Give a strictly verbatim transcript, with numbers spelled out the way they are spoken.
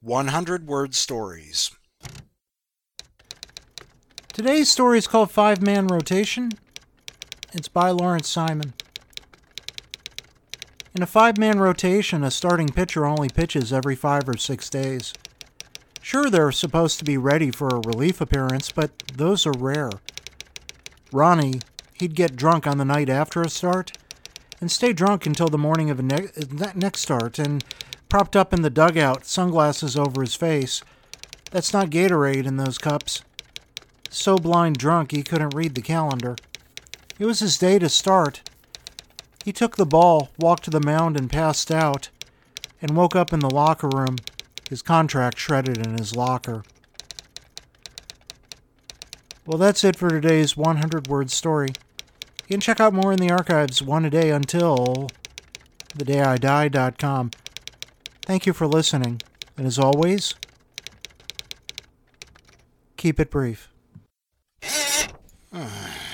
one hundred word stories. Today's story is called Five-Man Rotation. It's by Lawrence Simon. In a five-man rotation, a starting pitcher only pitches every five or six days. Sure, they're supposed to be ready for a relief appearance, but those are rare. Ronnie, he'd get drunk on the night after a start and stay drunk until the morning of a ne- next start and propped up in the dugout, sunglasses over his face. That's not Gatorade in those cups. So blind drunk he couldn't read the calendar. It was his day to start. He took the ball, walked to the mound and passed out, and woke up in the locker room, his contract shredded in his locker. Well, that's it for today's one hundred word story. You can check out more in the archives, one a day until the day I die dot com. Thank you for listening, and as always, keep it brief.